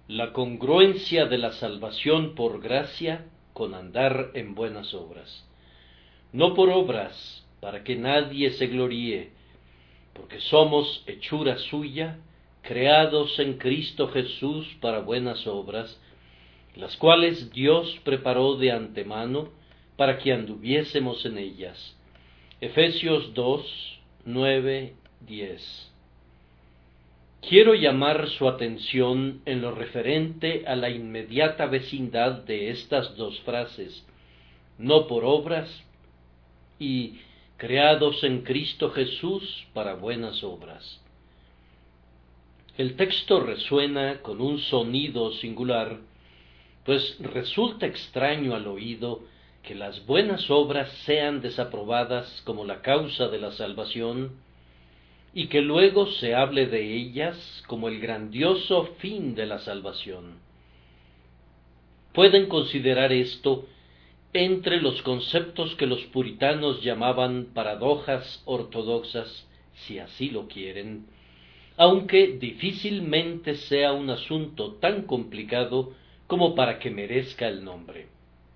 La congruencia de la salvación por gracia con andar en buenas obras. No por obras, para que nadie se gloríe, porque somos hechura suya, creados en Cristo Jesús para buenas obras, las cuales Dios preparó de antemano para que anduviésemos en ellas. Efesios 2, 9, 10. Quiero llamar su atención en lo referente a la inmediata vecindad de estas dos frases, no por obras y creados en Cristo Jesús para buenas obras. El texto resuena con un sonido singular, pues resulta extraño al oído que las buenas obras sean desaprobadas como la causa de la salvación, y que luego se hable de ellas como el grandioso fin de la salvación. Pueden considerar esto entre los conceptos que los puritanos llamaban paradojas ortodoxas, si así lo quieren, aunque difícilmente sea un asunto tan complicado como para que merezca el nombre.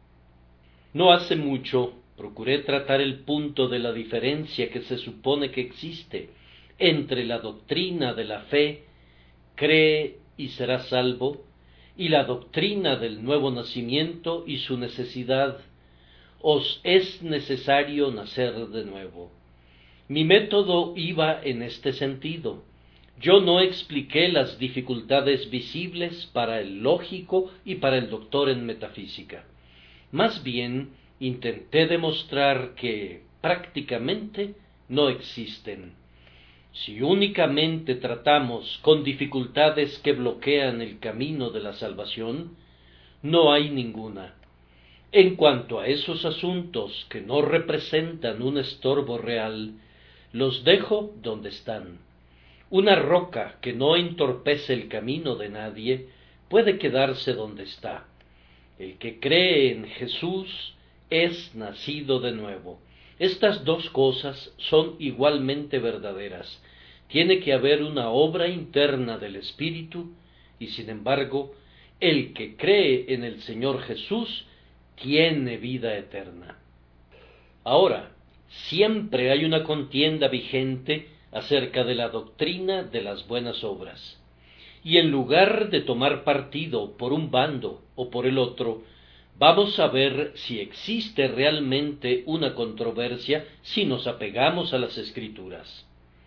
No hace mucho procuré tratar el punto de la diferencia que se supone que existe entre la doctrina de la fe, cree y será salvo, y la doctrina del nuevo nacimiento y su necesidad, os es necesario nacer de nuevo. Mi método iba en este sentido. Yo no expliqué las dificultades visibles para el lógico y para el doctor en metafísica. Más bien, intenté demostrar que, prácticamente, no existen. Si únicamente tratamos con dificultades que bloquean el camino de la salvación, no hay ninguna. En cuanto a esos asuntos que no representan un estorbo real, los dejo donde están. Una roca que no entorpece el camino de nadie puede quedarse donde está. El que cree en Jesús es nacido de nuevo. Estas dos cosas son igualmente verdaderas. Tiene que haber una obra interna del Espíritu, y sin embargo, el que cree en el Señor Jesús tiene vida eterna. Ahora, siempre hay una contienda vigente acerca de la doctrina de las buenas obras. Y en lugar de tomar partido por un bando o por el otro, vamos a ver si existe realmente una controversia si nos apegamos a las Escrituras.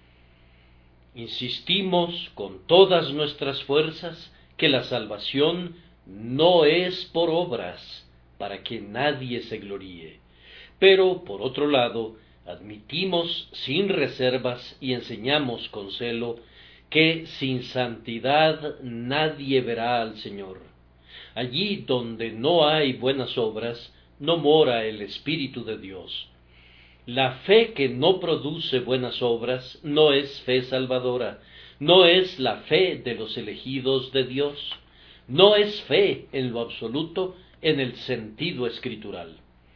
Insistimos con todas nuestras fuerzas que la salvación no es por obras, para que nadie se gloríe. Pero, por otro lado, admitimos sin reservas y enseñamos con celo que sin santidad nadie verá al Señor. Allí donde no hay buenas obras, no mora el Espíritu de Dios. La fe que no produce buenas obras no es fe salvadora, no es la fe de los elegidos de Dios, no es fe en lo absoluto en el sentido escritural.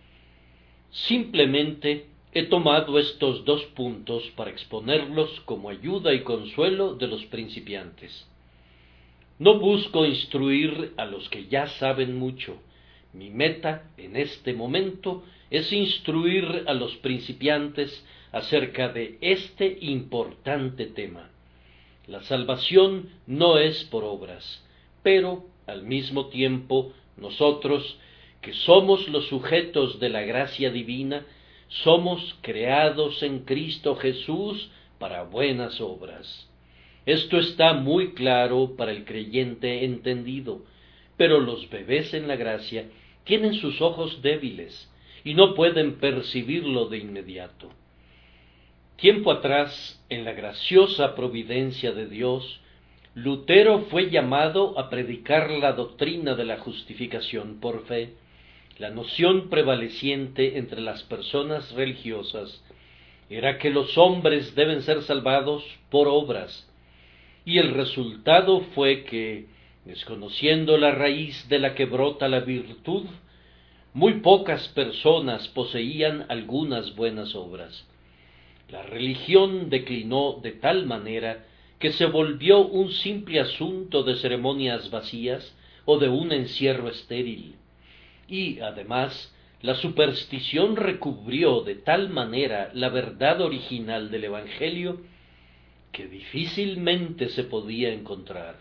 Simplemente he tomado estos dos puntos para exponerlos como ayuda y consuelo de los principiantes. No busco instruir a los que ya saben mucho. Mi meta en este momento es instruir a los principiantes acerca de este importante tema. La salvación no es por obras, pero al mismo tiempo nosotros, que somos los sujetos de la gracia divina, somos creados en Cristo Jesús para buenas obras. Esto está muy claro para el creyente entendido, pero los bebés en la gracia tienen sus ojos débiles y no pueden percibirlo de inmediato. Tiempo atrás, en la graciosa providencia de Dios, Lutero fue llamado a predicar la doctrina de la justificación por fe. La noción prevaleciente entre las personas religiosas era que los hombres deben ser salvados por obras, y el resultado fue que, desconociendo la raíz de la que brota la virtud, muy pocas personas poseían algunas buenas obras. La religión declinó de tal manera que se volvió un simple asunto de ceremonias vacías o de un encierro estéril, y además la superstición recubrió de tal manera la verdad original del Evangelio que difícilmente se podía encontrar.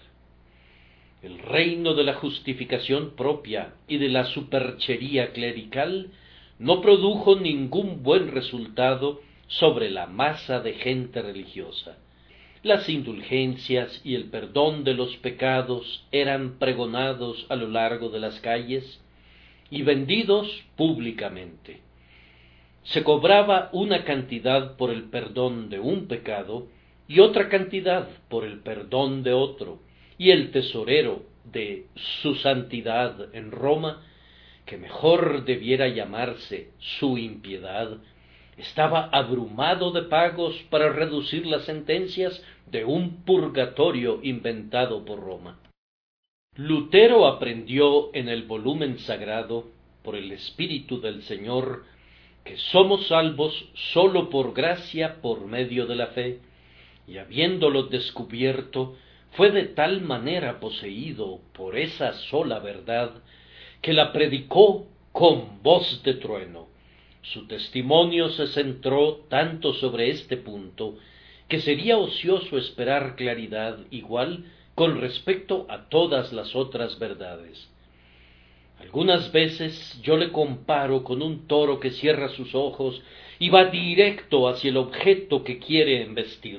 El reino de la justificación propia y de la superchería clerical no produjo ningún buen resultado sobre la masa de gente religiosa. Las indulgencias y el perdón de los pecados eran pregonados a lo largo de las calles y vendidos públicamente. Se cobraba una cantidad por el perdón de un pecado y otra cantidad por el perdón de otro, y el tesorero de su santidad en Roma, que mejor debiera llamarse su impiedad, estaba abrumado de pagos para reducir las sentencias de un purgatorio inventado por Roma. Lutero aprendió en el volumen sagrado, por el Espíritu del Señor, que somos salvos sólo por gracia por medio de la fe, y habiéndolo descubierto, fue de tal manera poseído por esa sola verdad, que la predicó con voz de trueno. Su testimonio se centró tanto sobre este punto, que sería ocioso esperar claridad igual con respecto a todas las otras verdades. Algunas veces yo le comparo con un toro que cierra sus ojos y va directo hacia el objeto que quiere embestir.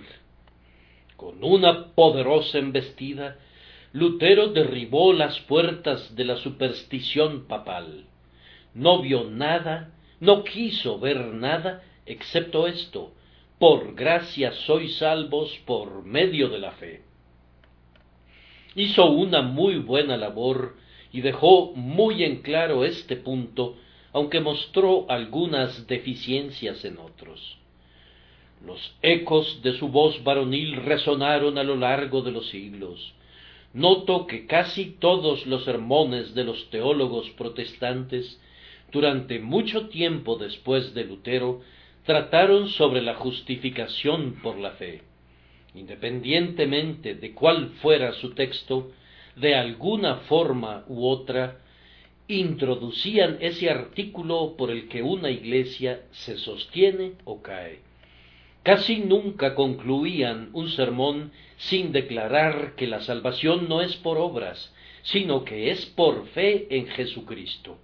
Con una poderosa embestida, Lutero derribó las puertas de la superstición papal. No vio nada, no quiso ver nada, excepto esto: por gracia sois salvos por medio de la fe. Hizo una muy buena labor y dejó muy en claro este punto, aunque mostró algunas deficiencias en otros. Los ecos de su voz varonil resonaron a lo largo de los siglos. Noto que casi todos los sermones de los teólogos protestantes, durante mucho tiempo después de Lutero, trataron sobre la justificación por la fe. Independientemente de cuál fuera su texto, de alguna forma u otra, introducían ese artículo por el que una iglesia se sostiene o cae. Casi nunca concluían un sermón sin declarar que la salvación no es por obras, sino que es por fe en Jesucristo.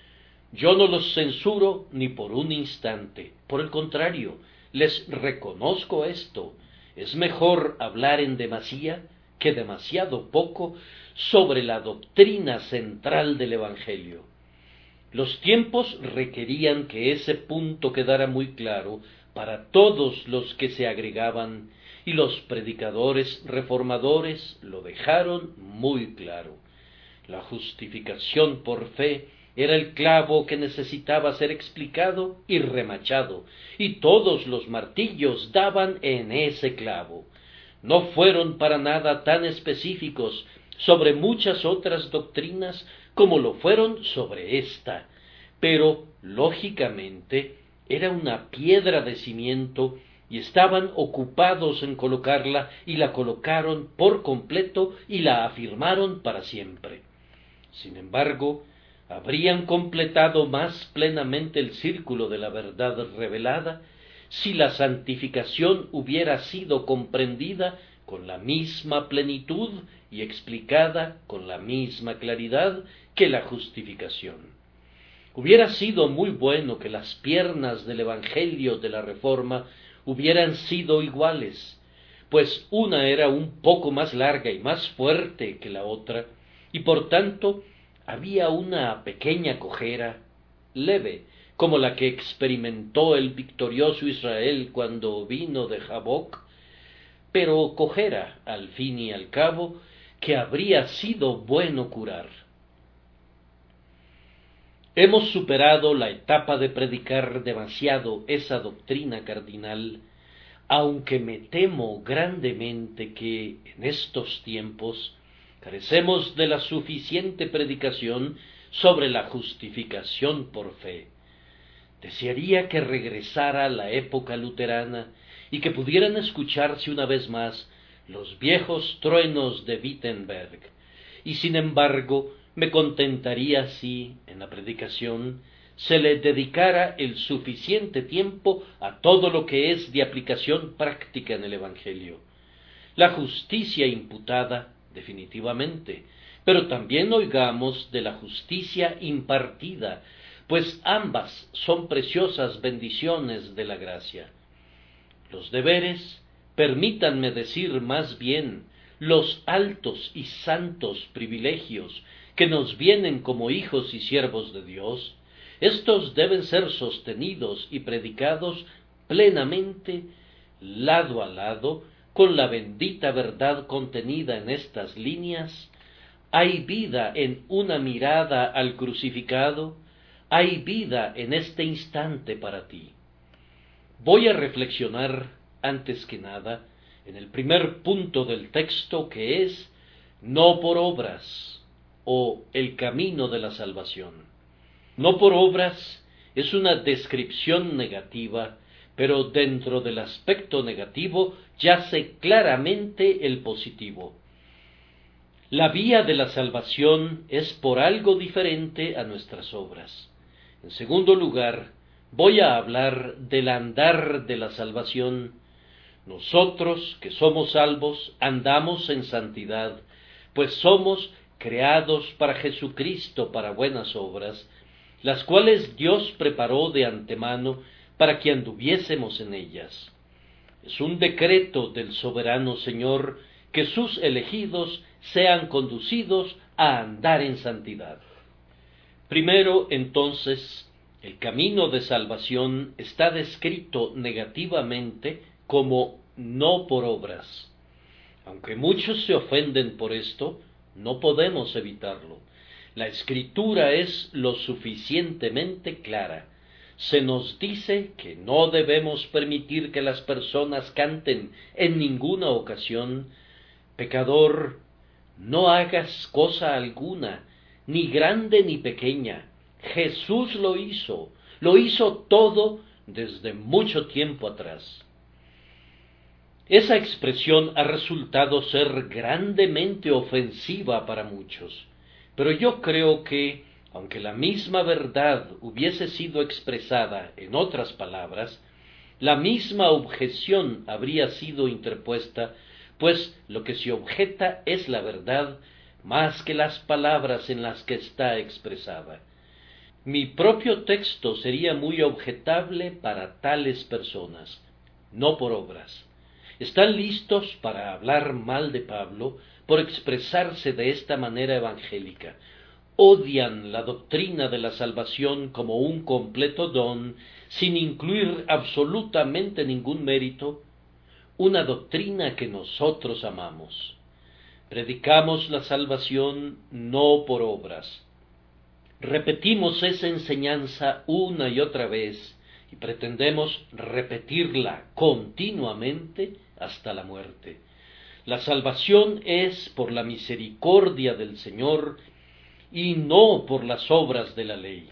Yo no los censuro ni por un instante, por el contrario, les reconozco esto. Es mejor hablar en demasía que demasiado poco sobre la doctrina central del Evangelio. Los tiempos requerían que ese punto quedara muy claro para todos los que se agregaban, y los predicadores reformadores lo dejaron muy claro. La justificación por fe era el clavo que necesitaba ser explicado y remachado, y todos los martillos daban en ese clavo. No fueron para nada tan específicos sobre muchas otras doctrinas como lo fueron sobre esta, pero, lógicamente, era una piedra de cimiento y estaban ocupados en colocarla, y la colocaron por completo y la afirmaron para siempre. Sin embargo, habrían completado más plenamente el círculo de la verdad revelada si la santificación hubiera sido comprendida con la misma plenitud y explicada con la misma claridad que la justificación. Hubiera sido muy bueno que las piernas del Evangelio de la Reforma hubieran sido iguales, pues una era un poco más larga y más fuerte que la otra, y por tanto había una pequeña cojera, leve, como la que experimentó el victorioso Israel cuando vino de Jaboc, pero cojera, al fin y al cabo, que habría sido bueno curar. Hemos superado la etapa de predicar demasiado esa doctrina cardinal, aunque me temo grandemente que en estos tiempos carecemos de la suficiente predicación sobre la justificación por fe. Desearía que regresara la época luterana y que pudieran escucharse una vez más los viejos truenos de Wittenberg, y sin embargo me contentaría si, en la predicación, se le dedicara el suficiente tiempo a todo lo que es de aplicación práctica en el Evangelio. La justicia imputada, definitivamente, pero también oigamos de la justicia impartida, pues ambas son preciosas bendiciones de la gracia. Los deberes, permítanme decir más bien, los altos y santos privilegios que nos vienen como hijos y siervos de Dios, estos deben ser sostenidos y predicados plenamente, lado a lado, con la bendita verdad contenida en estas líneas. Hay vida en una mirada al crucificado, hay vida en este instante para ti. Voy a reflexionar, antes que nada, en el primer punto del texto, que es no por obras, o el camino de la salvación. No por obras es una descripción negativa, pero dentro del aspecto negativo yace claramente el positivo. La vía de la salvación es por algo diferente a nuestras obras. En segundo lugar, voy a hablar del andar de la salvación. Nosotros, que somos salvos, andamos en santidad, pues somos creados para Jesucristo, para buenas obras, las cuales Dios preparó de antemano para que anduviésemos en ellas. Es un decreto del soberano Señor que sus elegidos sean conducidos a andar en santidad. Primero, entonces, el camino de salvación está descrito negativamente como no por obras. Aunque muchos se ofenden por esto, no podemos evitarlo. La Escritura es lo suficientemente clara. Se nos dice que no debemos permitir que las personas canten en ninguna ocasión: pecador, no hagas cosa alguna, ni grande ni pequeña. Jesús lo hizo todo desde mucho tiempo atrás. Esa expresión ha resultado ser grandemente ofensiva para muchos, pero yo creo que, aunque la misma verdad hubiese sido expresada en otras palabras, la misma objeción habría sido interpuesta, pues lo que se objeta es la verdad más que las palabras en las que está expresada. Mi propio texto sería muy objetable para tales personas, no por obras. Están listos para hablar mal de Pablo por expresarse de esta manera evangélica. Odian la doctrina de la salvación como un completo don, sin incluir absolutamente ningún mérito, una doctrina que nosotros amamos. Predicamos la salvación no por obras. Repetimos esa enseñanza una y otra vez y pretendemos repetirla continuamente hasta la muerte. La salvación es por la misericordia del Señor y no por las obras de la ley.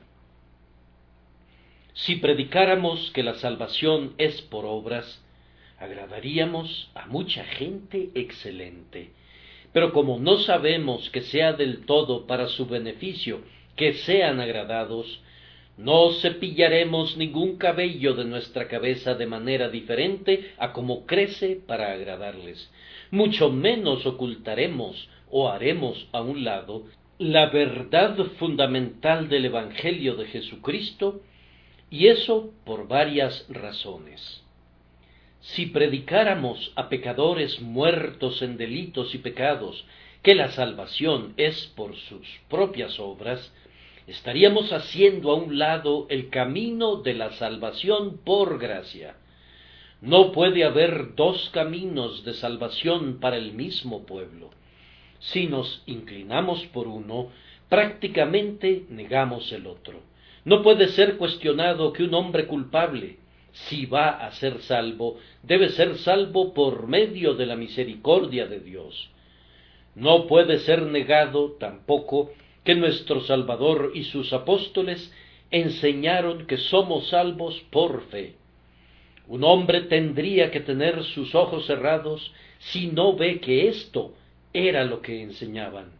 Si predicáramos que la salvación es por obras, agradaríamos a mucha gente excelente. Pero como no sabemos que sea del todo para su beneficio que sean agradados, no cepillaremos ningún cabello de nuestra cabeza de manera diferente a como crece para agradarles. Mucho menos ocultaremos o haremos a un lado la verdad fundamental del Evangelio de Jesucristo, y eso por varias razones. Si predicáramos a pecadores muertos en delitos y pecados que la salvación es por sus propias obras, estaríamos haciendo a un lado el camino de la salvación por gracia. No puede haber dos caminos de salvación para el mismo pueblo. Si nos inclinamos por uno, prácticamente negamos el otro. No puede ser cuestionado que un hombre culpable, si va a ser salvo, debe ser salvo por medio de la misericordia de Dios. No puede ser negado tampoco que nuestro Salvador y sus apóstoles enseñaron que somos salvos por fe. Un hombre tendría que tener sus ojos cerrados si no ve que esto era lo que enseñaban.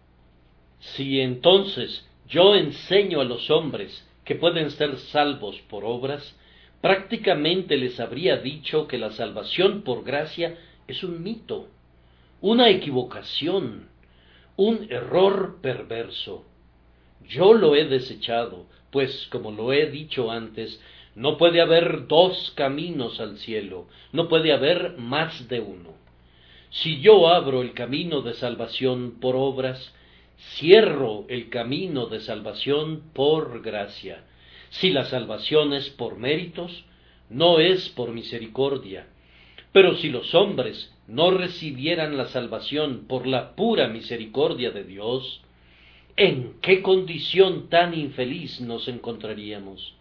Si entonces yo enseño a los hombres que pueden ser salvos por obras, prácticamente les habría dicho que la salvación por gracia es un mito, una equivocación, un error perverso. Yo lo he desechado, pues, como lo he dicho antes, no puede haber dos caminos al cielo, no puede haber más de uno. Si yo abro el camino de salvación por obras, cierro el camino de salvación por gracia. Si la salvación es por méritos, no es por misericordia. Pero si los hombres no recibieran la salvación por la pura misericordia de Dios, ¿en qué condición tan infeliz nos encontraríamos?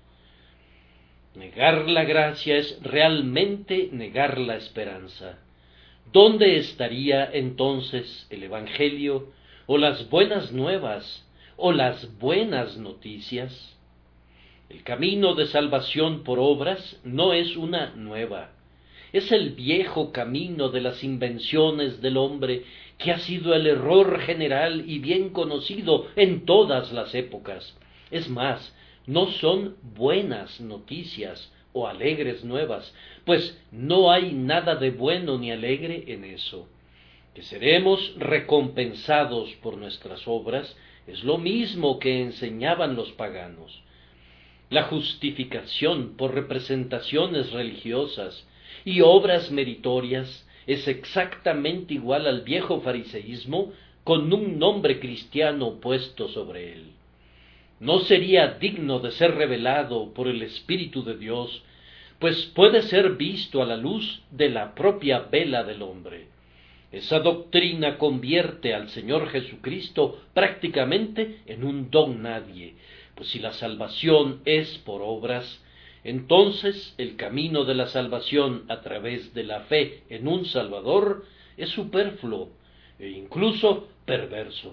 Negar la gracia es realmente negar la esperanza. ¿Dónde estaría entonces el Evangelio, o las buenas nuevas, o las buenas noticias? El camino de salvación por obras no es una nueva, es el viejo camino de las invenciones del hombre, que ha sido el error general y bien conocido en todas las épocas. Es más, no son buenas noticias o alegres nuevas, pues no hay nada de bueno ni alegre en eso. Que seremos recompensados por nuestras obras es lo mismo que enseñaban los paganos. La justificación por representaciones religiosas y obras meritorias es exactamente igual al viejo fariseísmo, con un nombre cristiano puesto sobre él. No sería digno de ser revelado por el Espíritu de Dios, pues puede ser visto a la luz de la propia vela del hombre. Esa doctrina convierte al Señor Jesucristo prácticamente en un don nadie, pues si la salvación es por obras, entonces el camino de la salvación a través de la fe en un Salvador es superfluo e incluso perverso.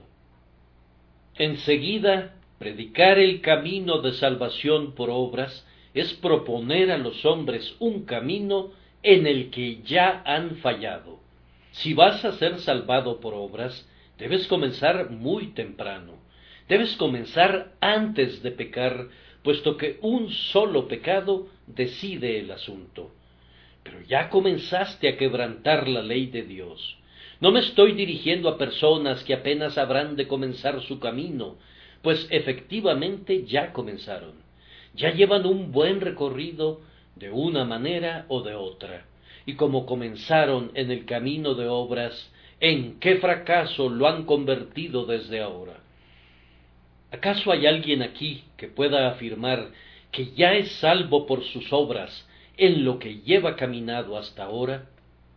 Enseguida, predicar el camino de salvación por obras es proponer a los hombres un camino en el que ya han fallado. Si vas a ser salvado por obras, debes comenzar muy temprano. Debes comenzar antes de pecar, puesto que un solo pecado decide el asunto. Pero ya comenzaste a quebrantar la ley de Dios. No me estoy dirigiendo a personas que apenas habrán de comenzar su camino, pues efectivamente ya comenzaron. Ya llevan un buen recorrido de una manera o de otra. Y como comenzaron en el camino de obras, ¿en qué fracaso lo han convertido desde ahora? ¿Acaso hay alguien aquí que pueda afirmar que ya es salvo por sus obras en lo que lleva caminado hasta ahora?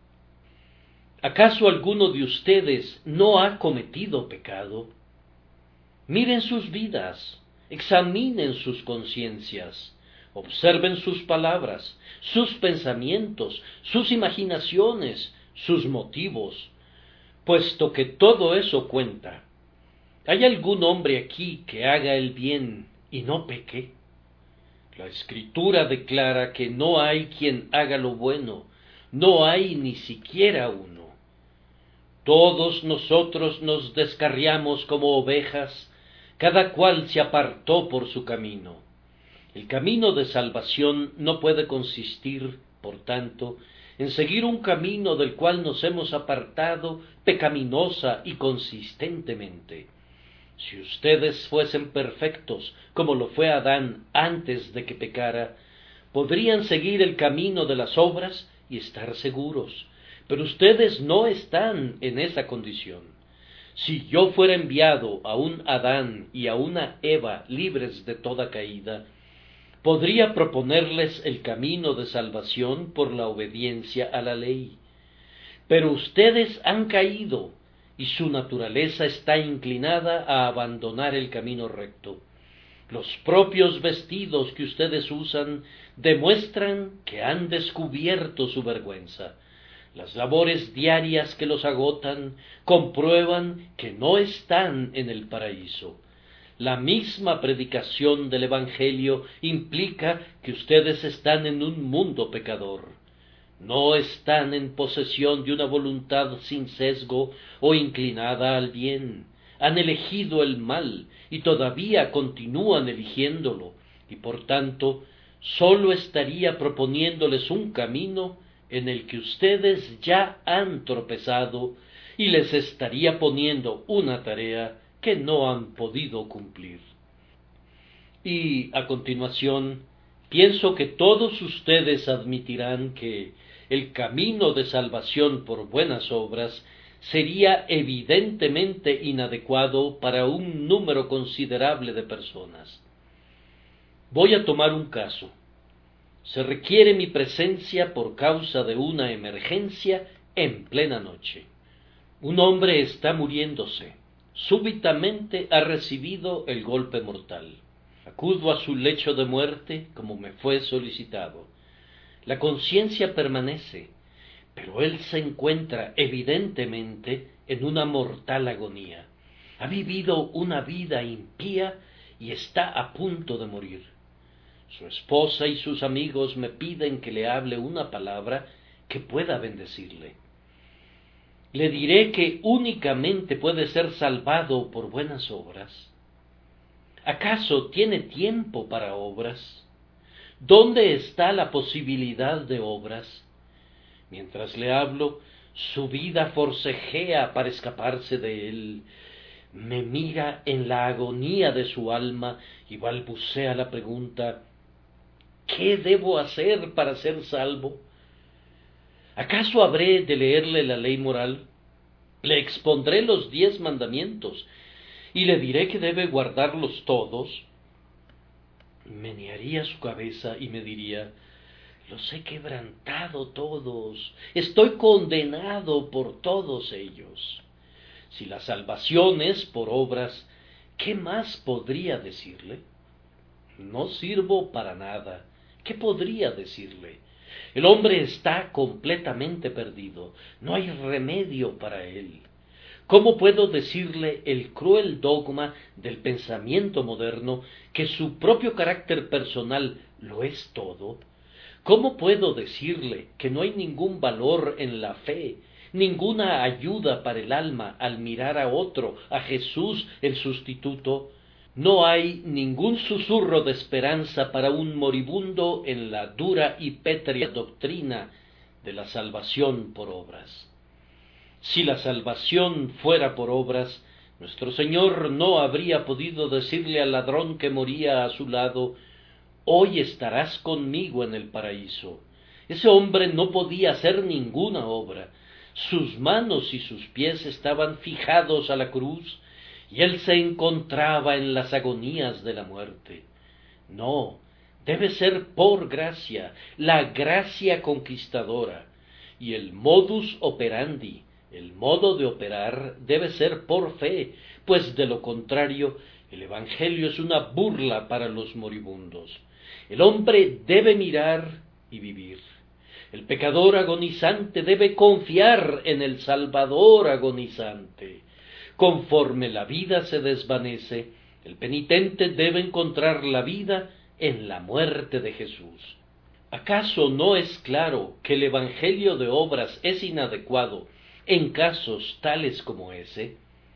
¿Acaso alguno de ustedes no ha cometido pecado? Miren sus vidas, examinen sus conciencias, observen sus palabras, sus pensamientos, sus imaginaciones, sus motivos, puesto que todo eso cuenta. ¿Hay algún hombre aquí que haga el bien y no peque? La Escritura declara que no hay quien haga lo bueno, no hay ni siquiera uno. Todos nosotros nos descarriamos como ovejas, cada cual se apartó por su camino. El camino de salvación no puede consistir, por tanto, en seguir un camino del cual nos hemos apartado pecaminosa y consistentemente. Si ustedes fuesen perfectos, como lo fue Adán antes de que pecara, podrían seguir el camino de las obras y estar seguros, pero ustedes no están en esa condición. Si yo fuera enviado a un Adán y a una Eva libres de toda caída, podría proponerles el camino de salvación por la obediencia a la ley. Pero ustedes han caído, y su naturaleza está inclinada a abandonar el camino recto. Los propios vestidos que ustedes usan demuestran que han descubierto su vergüenza. Las labores diarias que los agotan comprueban que no están en el paraíso. La misma predicación del Evangelio implica que ustedes están en un mundo pecador. No están en posesión de una voluntad sin sesgo o inclinada al bien. Han elegido el mal y todavía continúan eligiéndolo, y por tanto sólo estaría proponiéndoles un camino en el que ustedes ya han tropezado y les estaría poniendo una tarea que no han podido cumplir. Y a continuación, pienso que todos ustedes admitirán que el camino de salvación por buenas obras sería evidentemente inadecuado para un número considerable de personas. Voy a tomar un caso. Se requiere mi presencia por causa de una emergencia en plena noche. Un hombre está muriéndose. Súbitamente ha recibido el golpe mortal. Acudo a su lecho de muerte como me fue solicitado. La conciencia permanece, pero él se encuentra evidentemente en una mortal agonía. Ha vivido una vida impía y está a punto de morir. Su esposa y sus amigos me piden que le hable una palabra que pueda bendecirle. Le diré que únicamente puede ser salvado por buenas obras. ¿Acaso tiene tiempo para obras? ¿Dónde está la posibilidad de obras? Mientras le hablo, su vida forcejea para escaparse de él. Me mira en la agonía de su alma y balbucea la pregunta: ¿qué debo hacer para ser salvo? ¿Acaso habré de leerle la ley moral? Le expondré los 10 mandamientos y le diré que debe guardarlos todos. Menearía su cabeza y me diría: los he quebrantado todos, estoy condenado por todos ellos. Si la salvación es por obras, ¿qué más podría decirle? No sirvo para nada. ¿Qué podría decirle? El hombre está completamente perdido, no hay remedio para él. ¿Cómo puedo decirle el cruel dogma del pensamiento moderno que su propio carácter personal lo es todo? ¿Cómo puedo decirle que no hay ningún valor en la fe, ninguna ayuda para el alma al mirar a otro, a Jesús el sustituto? No hay ningún susurro de esperanza para un moribundo en la dura y pétrea doctrina de la salvación por obras. Si la salvación fuera por obras, nuestro Señor no habría podido decirle al ladrón que moría a su lado: hoy estarás conmigo en el paraíso. Ese hombre no podía hacer ninguna obra. Sus manos y sus pies estaban fijados a la cruz, y él se encontraba en las agonías de la muerte. No, debe ser por gracia, la gracia conquistadora, y el modus operandi, el modo de operar, debe ser por fe, pues de lo contrario, el Evangelio es una burla para los moribundos. El hombre debe mirar y vivir. El pecador agonizante debe confiar en el Salvador agonizante. Conforme la vida se desvanece, el penitente debe encontrar la vida en la muerte de Jesús. ¿Acaso no es claro que el Evangelio de obras es inadecuado en casos tales como ese?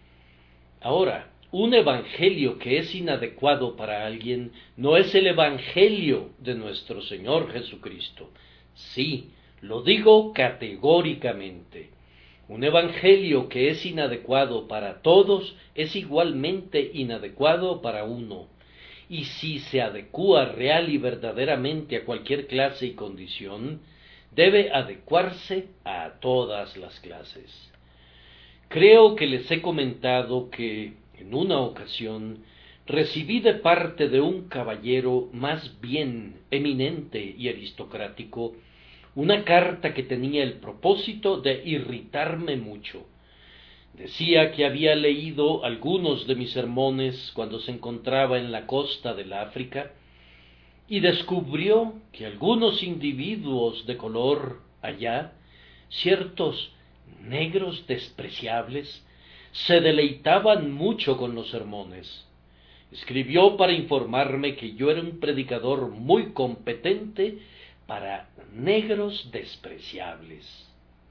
Ahora, un evangelio que es inadecuado para alguien no es el evangelio de nuestro Señor Jesucristo. Sí, lo digo categóricamente. Un evangelio que es inadecuado para todos es igualmente inadecuado para uno. Y si se adecúa real y verdaderamente a cualquier clase y condición, debe adecuarse a todas las clases. Creo que les he comentado que, en una ocasión, recibí de parte de un caballero más bien eminente y aristocrático una carta que tenía el propósito de irritarme mucho. Decía que había leído algunos de mis sermones cuando se encontraba en la costa del África, y descubrió que algunos individuos de color allá, ciertos negros despreciables, se deleitaban mucho con los sermones. Escribió para informarme que yo era un predicador muy competente para negros despreciables.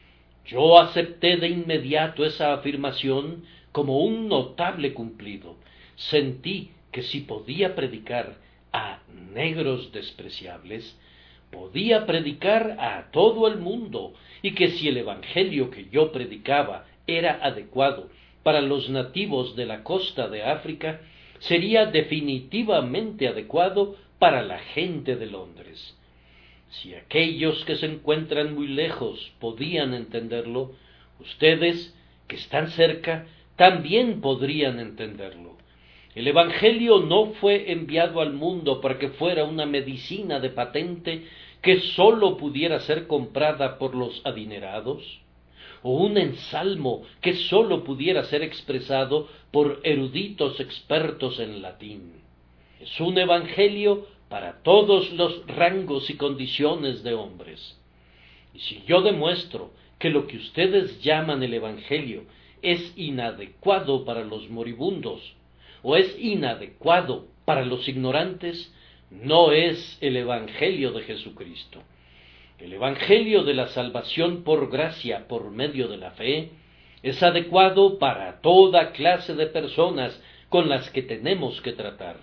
Yo acepté de inmediato esa afirmación como un notable cumplido. Sentí que si podía predicar a negros despreciables, podía predicar a todo el mundo, y que si el evangelio que yo predicaba era adecuado para los nativos de la costa de África, sería definitivamente adecuado para la gente de Londres. Si aquellos que se encuentran muy lejos podían entenderlo, ustedes, que están cerca, también podrían entenderlo. El Evangelio no fue enviado al mundo para que fuera una medicina de patente que sólo pudiera ser comprada por los adinerados, o un ensalmo que sólo pudiera ser expresado por eruditos expertos en latín. Es un evangelio para todos los rangos y condiciones de hombres. Y si yo demuestro que lo que ustedes llaman el evangelio es inadecuado para los moribundos, o es inadecuado para los ignorantes, no es el evangelio de Jesucristo. El evangelio de la salvación por gracia por medio de la fe es adecuado para toda clase de personas con las que tenemos que tratar.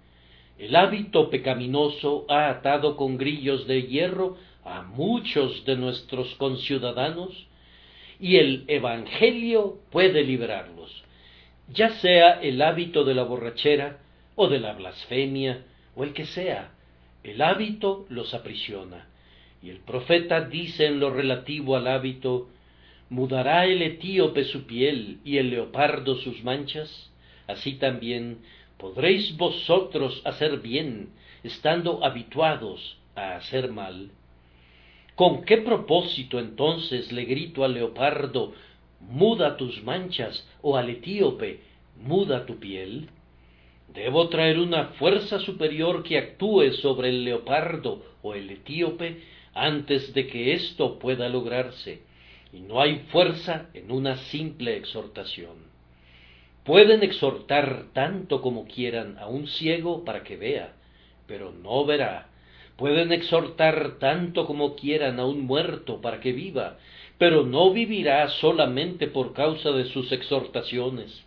El hábito pecaminoso ha atado con grillos de hierro a muchos de nuestros conciudadanos, y el evangelio puede librarlos, ya sea el hábito de la borrachera o de la blasfemia o el que sea. El hábito los aprisiona, y el profeta dice en lo relativo al hábito: ¿mudará el etíope su piel y el leopardo sus manchas? Así también ¿podréis vosotros hacer bien, estando habituados a hacer mal? ¿Con qué propósito entonces le grito al leopardo: muda tus manchas, o al etíope: muda tu piel? Debo traer una fuerza superior que actúe sobre el leopardo o el etíope antes de que esto pueda lograrse, y no hay fuerza en una simple exhortación. Pueden exhortar tanto como quieran a un ciego para que vea, pero no verá. Pueden exhortar tanto como quieran a un muerto para que viva, pero no vivirá solamente por causa de sus exhortaciones.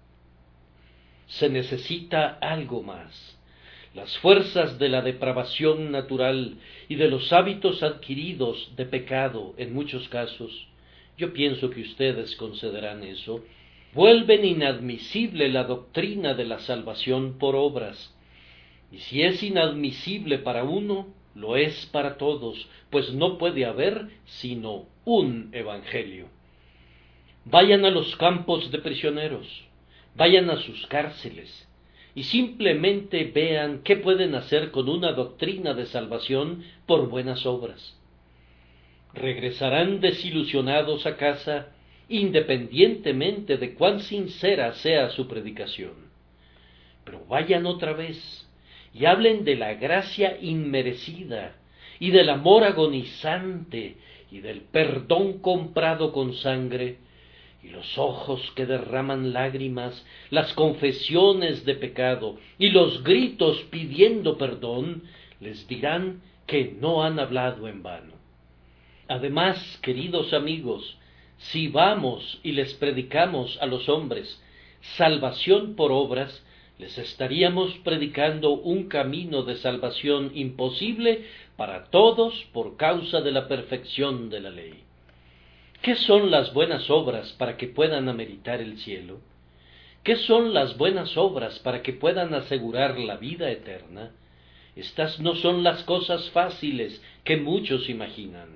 Se necesita algo más. Las fuerzas de la depravación natural y de los hábitos adquiridos de pecado en muchos casos, yo pienso que ustedes concederán eso, vuelven inadmisible la doctrina de la salvación por obras. Y si es inadmisible para uno, lo es para todos, pues no puede haber sino un evangelio. Vayan a los campos de prisioneros, vayan a sus cárceles, y simplemente vean qué pueden hacer con una doctrina de salvación por buenas obras. Regresarán desilusionados a casa, independientemente de cuán sincera sea su predicación. Pero vayan otra vez y hablen de la gracia inmerecida, y del amor agonizante, y del perdón comprado con sangre, y los ojos que derraman lágrimas, las confesiones de pecado y los gritos pidiendo perdón, les dirán que no han hablado en vano. Además, queridos amigos, si vamos y les predicamos a los hombres salvación por obras, les estaríamos predicando un camino de salvación imposible para todos por causa de la perfección de la ley. ¿Qué son las buenas obras para que puedan ameritar el cielo? ¿Qué son las buenas obras para que puedan asegurar la vida eterna? Estas no son las cosas fáciles que muchos imaginan.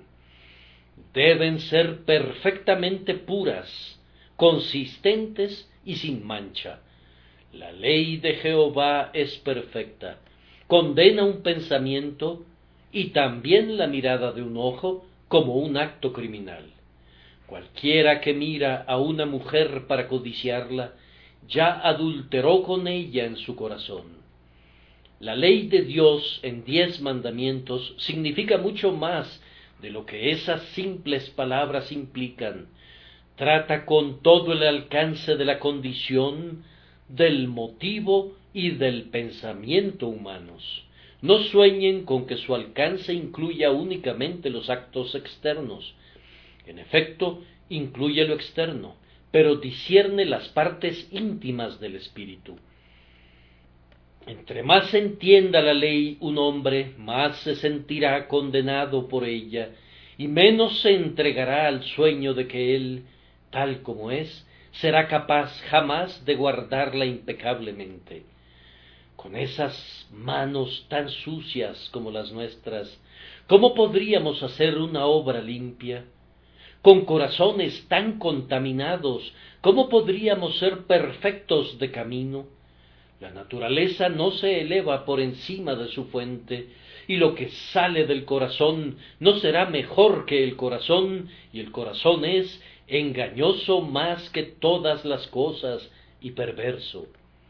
Deben ser perfectamente puras, consistentes y sin mancha. La ley de Jehová es perfecta, condena un pensamiento y también la mirada de un ojo como un acto criminal. Cualquiera que mira a una mujer para codiciarla, ya adulteró con ella en su corazón. La ley de Dios en 10 mandamientos significa mucho más de lo que esas simples palabras implican. Trata con todo el alcance de la condición del motivo y del pensamiento humanos. No sueñen con que su alcance incluya únicamente los actos externos. En efecto, incluye lo externo, pero discierne las partes íntimas del espíritu. Entre más entienda la ley un hombre, más se sentirá condenado por ella, y menos se entregará al sueño de que él, tal como es, será capaz jamás de guardarla impecablemente. Con esas manos tan sucias como las nuestras, ¿cómo podríamos hacer una obra limpia? Con corazones tan contaminados, ¿cómo podríamos ser perfectos de camino? La naturaleza no se eleva por encima de su fuente, y lo que sale del corazón no será mejor que el corazón, y el corazón es engañoso más que todas las cosas y perverso.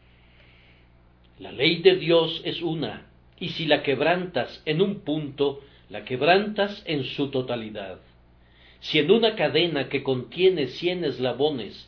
La ley de Dios es una, y si la quebrantas en un punto, la quebrantas en su totalidad. Si en una cadena que contiene 100 eslabones,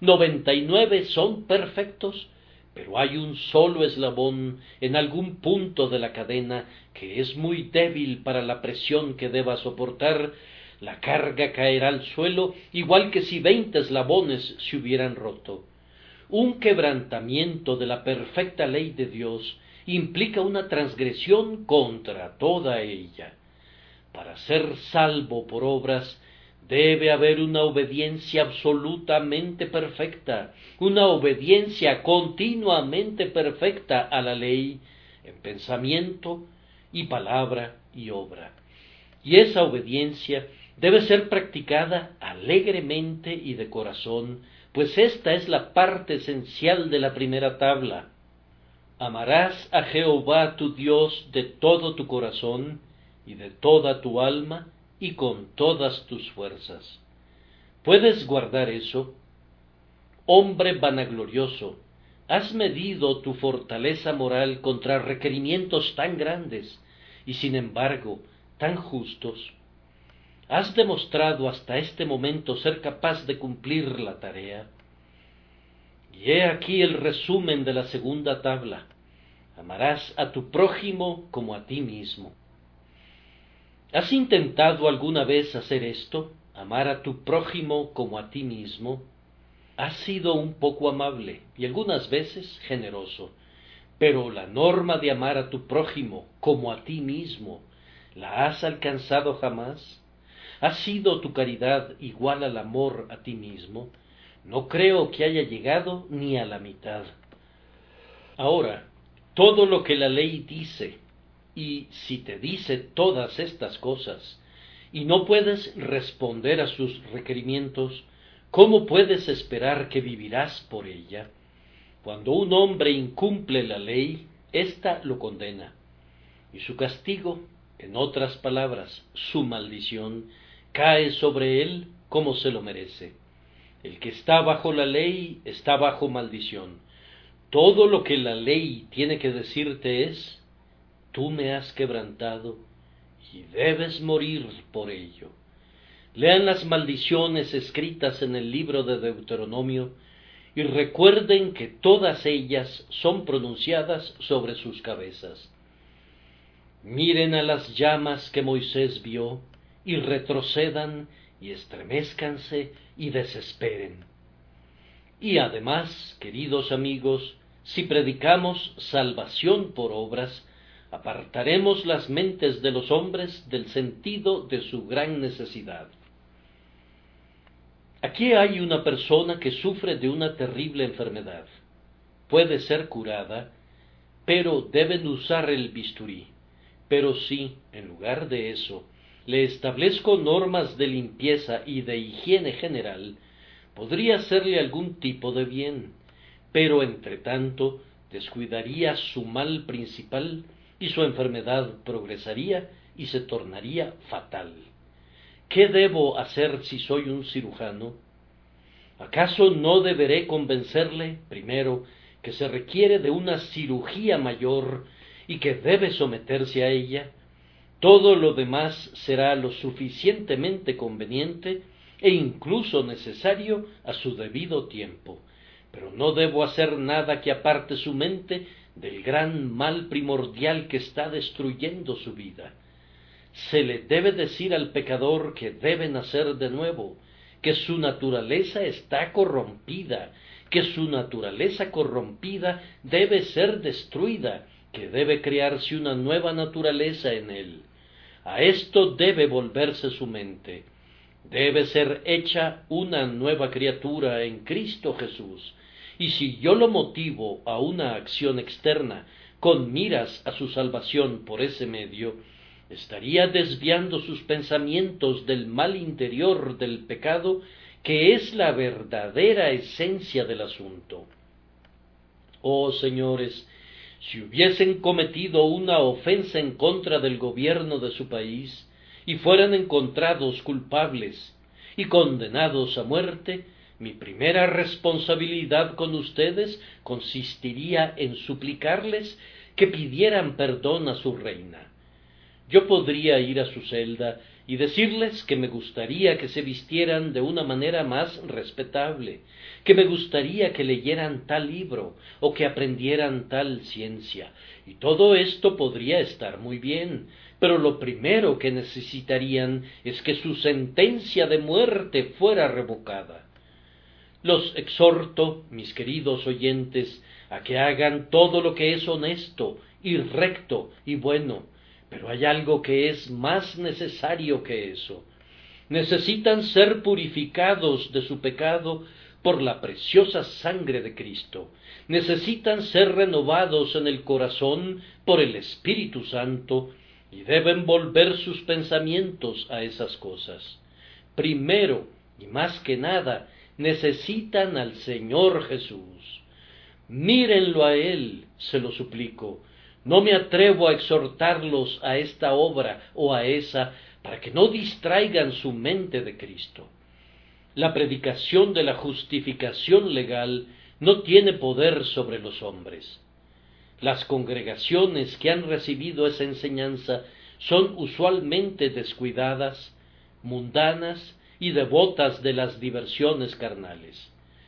99 son perfectos, pero hay un solo eslabón en algún punto de la cadena que es muy débil para la presión que deba soportar, la carga caerá al suelo igual que si 20 eslabones se hubieran roto. Un quebrantamiento de la perfecta ley de Dios implica una transgresión contra toda ella. Para ser salvo por obras, debe haber una obediencia absolutamente perfecta, una obediencia continuamente perfecta a la ley, en pensamiento y palabra y obra. Y esa obediencia debe ser practicada alegremente y de corazón, pues esta es la parte esencial de la primera tabla. Amarás a Jehová tu Dios de todo tu corazón y de toda tu alma y con todas tus fuerzas. ¿Puedes guardar eso? Hombre vanaglorioso, has medido tu fortaleza moral contra requerimientos tan grandes y sin embargo tan justos. ¿Has demostrado hasta este momento ser capaz de cumplir la tarea? Y he aquí el resumen de la segunda tabla. Amarás a tu prójimo como a ti mismo. ¿Has intentado alguna vez hacer esto? Amar a tu prójimo como a ti mismo. Has sido un poco amable y algunas veces generoso, pero la norma de amar a tu prójimo como a ti mismo, ¿la has alcanzado jamás? ¿Ha sido tu caridad igual al amor a ti mismo? No creo que haya llegado ni a la mitad. Ahora, todo lo que la ley dice, y si te dice todas estas cosas, y no puedes responder a sus requerimientos, ¿cómo puedes esperar que vivirás por ella? Cuando un hombre incumple la ley, ésta lo condena, y su castigo, en otras palabras, su maldición, cae sobre él como se lo merece. El que está bajo la ley está bajo maldición. Todo lo que la ley tiene que decirte es: tú me has quebrantado y debes morir por ello. Lean las maldiciones escritas en el libro de Deuteronomio y recuerden que todas ellas son pronunciadas sobre sus cabezas. Miren a las llamas que Moisés vio y retrocedan y estremezcanse y desesperen. Y además, queridos amigos, si predicamos salvación por obras, apartaremos las mentes de los hombres del sentido de su gran necesidad. Aquí hay una persona que sufre de una terrible enfermedad. Puede ser curada, pero deben usar el bisturí. Pero si, en lugar de eso, le establezco normas de limpieza y de higiene general, podría hacerle algún tipo de bien, pero entretanto descuidaría su mal principal y su enfermedad progresaría y se tornaría fatal. ¿Qué debo hacer si soy un cirujano? ¿Acaso no deberé convencerle, primero, que se requiere de una cirugía mayor y que debe someterse a ella? Todo lo demás será lo suficientemente conveniente e incluso necesario a su debido tiempo, pero no debo hacer nada que aparte su mente del gran mal primordial que está destruyendo su vida. Se le debe decir al pecador que debe nacer de nuevo, que su naturaleza está corrompida, que su naturaleza corrompida debe ser destruida, que debe crearse una nueva naturaleza en él. A esto debe volverse su mente. Debe ser hecha una nueva criatura en Cristo Jesús. Y si yo lo motivo a una acción externa, con miras a su salvación por ese medio, estaría desviando sus pensamientos del mal interior del pecado, que es la verdadera esencia del asunto. Oh señores, si hubiesen cometido una ofensa en contra del gobierno de su país, y fueran encontrados culpables y condenados a muerte, mi primera responsabilidad con ustedes consistiría en suplicarles que pidieran perdón a su reina. Yo podría ir a su celda y decirles que me gustaría que se vistieran de una manera más respetable, que me gustaría que leyeran tal libro o que aprendieran tal ciencia, y todo esto podría estar muy bien, pero lo primero que necesitarían es que su sentencia de muerte fuera revocada. Los exhorto, mis queridos oyentes, a que hagan todo lo que es honesto y recto y bueno, pero hay algo que es más necesario que eso. Necesitan ser purificados de su pecado por la preciosa sangre de Cristo. Necesitan ser renovados en el corazón por el Espíritu Santo y deben volver sus pensamientos a esas cosas. Primero, y más que nada, necesitan al Señor Jesús. Mírenlo a Él, se lo suplico. No me atrevo a exhortarlos a esta obra o a esa, para que no distraigan su mente de Cristo. La predicación de la justificación legal no tiene poder sobre los hombres. Las congregaciones que han recibido esa enseñanza son usualmente descuidadas, mundanas y devotas de las diversiones carnales.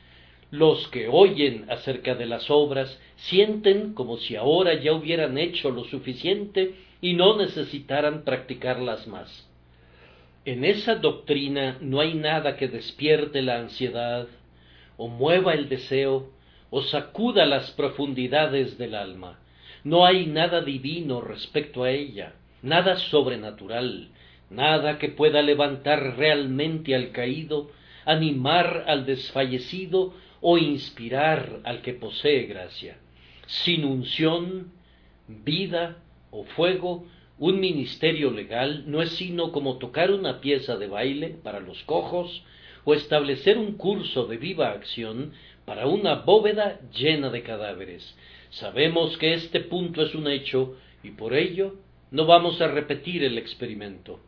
Los que oyen acerca de las obras sienten como si ahora ya hubieran hecho lo suficiente y no necesitaran practicarlas más. En esa doctrina no hay nada que despierte la ansiedad, o mueva el deseo, o sacuda las profundidades del alma. No hay nada divino respecto a ella, nada sobrenatural, nada que pueda levantar realmente al caído, animar al desfallecido o inspirar al que posee gracia. Sin unción, vida o fuego, un ministerio legal no es sino como tocar una pieza de baile para los cojos o establecer un curso de viva acción para una bóveda llena de cadáveres. Sabemos que este punto es un hecho y por ello no vamos a repetir el experimento.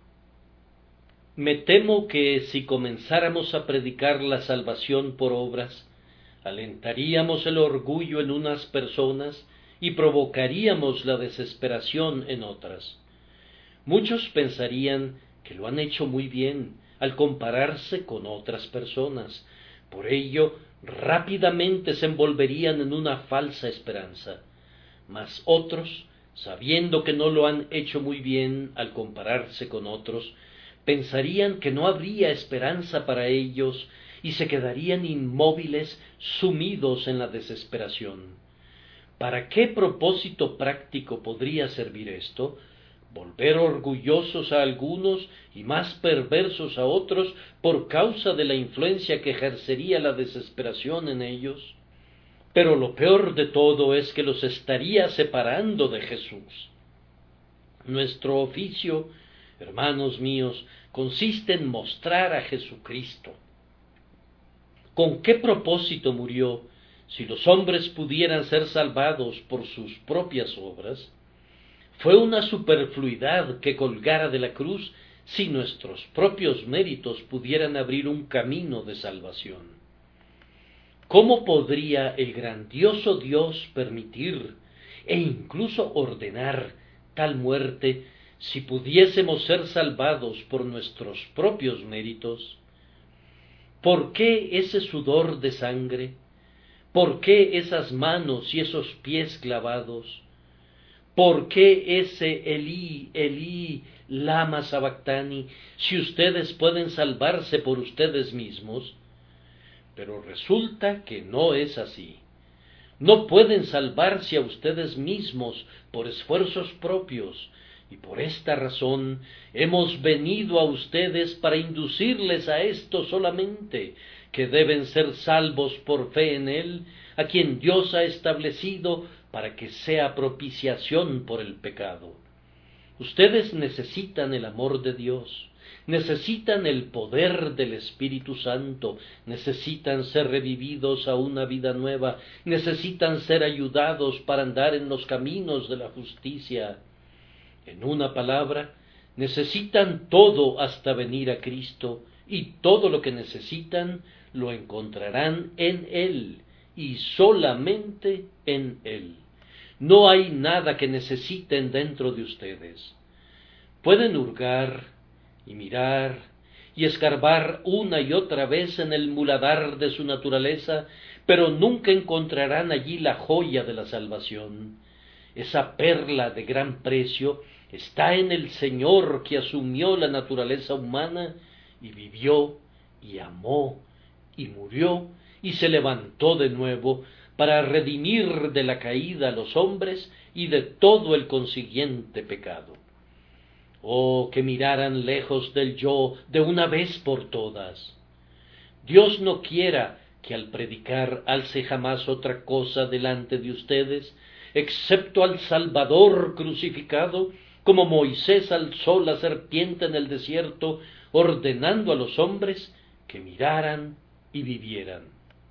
Me temo que si comenzáramos a predicar la salvación por obras, alentaríamos el orgullo en unas personas y provocaríamos la desesperación en otras. Muchos pensarían que lo han hecho muy bien al compararse con otras personas. Por ello, rápidamente se envolverían en una falsa esperanza. Mas otros, sabiendo que no lo han hecho muy bien al compararse con otros, pensarían que no habría esperanza para ellos y se quedarían inmóviles, sumidos en la desesperación. ¿Para qué propósito práctico podría servir esto? Volver orgullosos a algunos y más perversos a otros por causa de la influencia que ejercería la desesperación en ellos. Pero lo peor de todo es que los estaría separando de Jesús. Nuestro oficio, hermanos míos, consiste en mostrar a Jesucristo. ¿Con qué propósito murió si los hombres pudieran ser salvados por sus propias obras? Fue una superfluidad que colgara de la cruz si nuestros propios méritos pudieran abrir un camino de salvación. ¿Cómo podría el grandioso Dios permitir e incluso ordenar tal muerte si pudiésemos ser salvados por nuestros propios méritos? ¿Por qué ese sudor de sangre? ¿Por qué esas manos y esos pies clavados? ¿Por qué ese Elí, Elí, lama sabactani, si ustedes pueden salvarse por ustedes mismos? Pero resulta que no es así. No pueden salvarse a ustedes mismos por esfuerzos propios, y por esta razón hemos venido a ustedes para inducirles a esto solamente, que deben ser salvos por fe en Él, a quien Dios ha establecido para que sea propiciación por el pecado. Ustedes necesitan el amor de Dios, necesitan el poder del Espíritu Santo, necesitan ser revividos a una vida nueva, necesitan ser ayudados para andar en los caminos de la justicia. En una palabra, necesitan todo hasta venir a Cristo, y todo lo que necesitan lo encontrarán en Él, y solamente en Él. No hay nada que necesiten dentro de ustedes. Pueden hurgar y mirar y escarbar una y otra vez en el muladar de su naturaleza, pero nunca encontrarán allí la joya de la salvación. Esa perla de gran precio está en el Señor, que asumió la naturaleza humana y vivió y amó y murió y se levantó de nuevo para redimir de la caída a los hombres y de todo el consiguiente pecado. Oh, que miraran lejos del yo de una vez por todas. Dios no quiera que al predicar alce jamás otra cosa delante de ustedes, excepto al Salvador crucificado, como Moisés alzó la serpiente en el desierto, ordenando a los hombres que miraran y vivieran.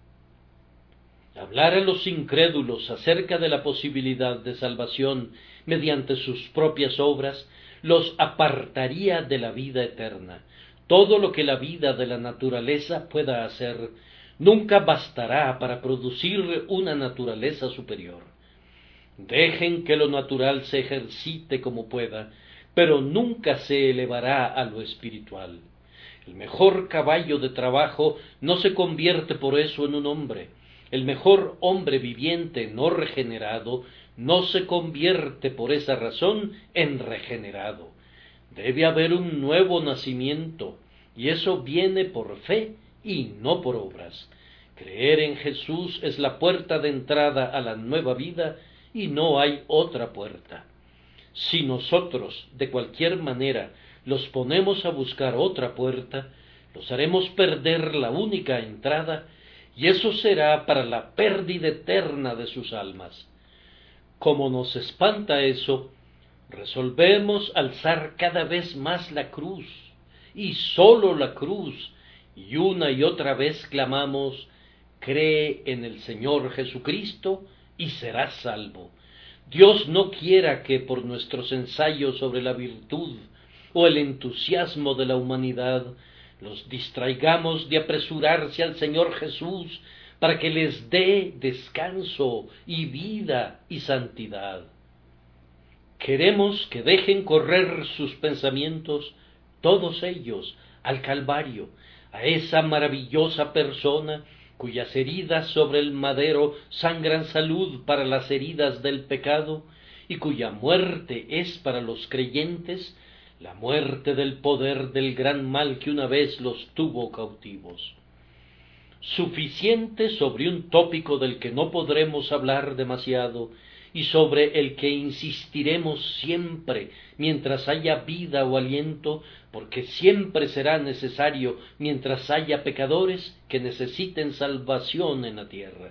Hablar a los incrédulos acerca de la posibilidad de salvación mediante sus propias obras los apartaría de la vida eterna. Todo lo que la vida de la naturaleza pueda hacer nunca bastará para producir una naturaleza superior. Dejen que lo natural se ejercite como pueda, pero nunca se elevará a lo espiritual. El mejor caballo de trabajo no se convierte por eso en un hombre. El mejor hombre viviente no regenerado no se convierte por esa razón en regenerado. Debe haber un nuevo nacimiento, y eso viene por fe y no por obras. Creer en Jesús es la puerta de entrada a la nueva vida, y no hay otra puerta. Si nosotros, de cualquier manera, los ponemos a buscar otra puerta, los haremos perder la única entrada, y eso será para la pérdida eterna de sus almas. Como nos espanta eso, resolvemos alzar cada vez más la cruz, y sólo la cruz, y una y otra vez clamamos: cree en el Señor Jesucristo y serás salvo. Dios no quiera que por nuestros ensayos sobre la virtud o el entusiasmo de la humanidad los distraigamos de apresurarse al Señor Jesús para que les dé descanso y vida y santidad. Queremos que dejen correr sus pensamientos, todos ellos, al Calvario, a esa maravillosa persona cuyas heridas sobre el madero sangran salud para las heridas del pecado, y cuya muerte es para los creyentes la muerte del poder del gran mal que una vez los tuvo cautivos. Suficiente sobre un tópico del que no podremos hablar demasiado, y sobre el que insistiremos siempre mientras haya vida o aliento, porque siempre será necesario mientras haya pecadores que necesiten salvación en la tierra.